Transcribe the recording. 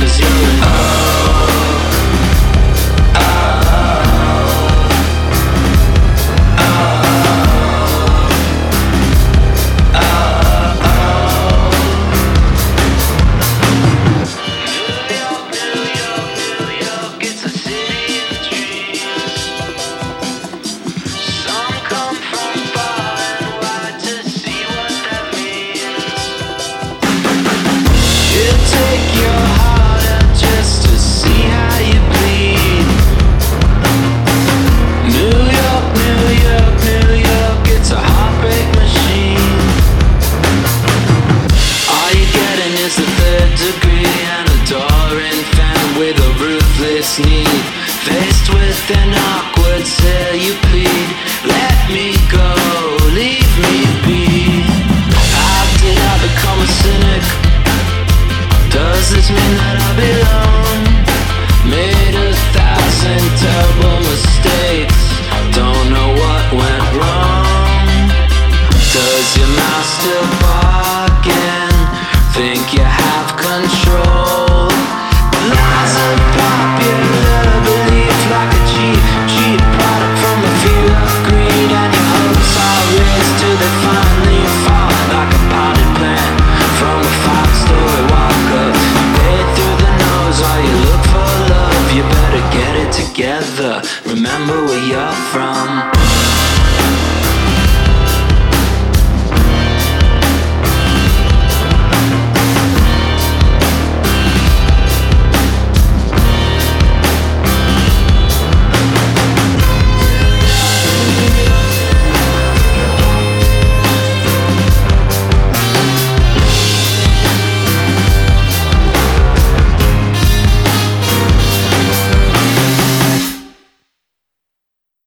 Need. Faced with an awkward tale you plead, let me go, leave me be. How did I become a cynic? Does this mean that I belong? Made 1,000 terrible mistakes, don't know what went wrong. Does your mouth still bargain? Think you have control? Lies of popular belief, like a cheap product from a field of greed. And your hopes are raised till they finally fall, like a potted plant from a 5-story walk-up. Paid through the nose while you look for love. You better get it together, remember where you're from.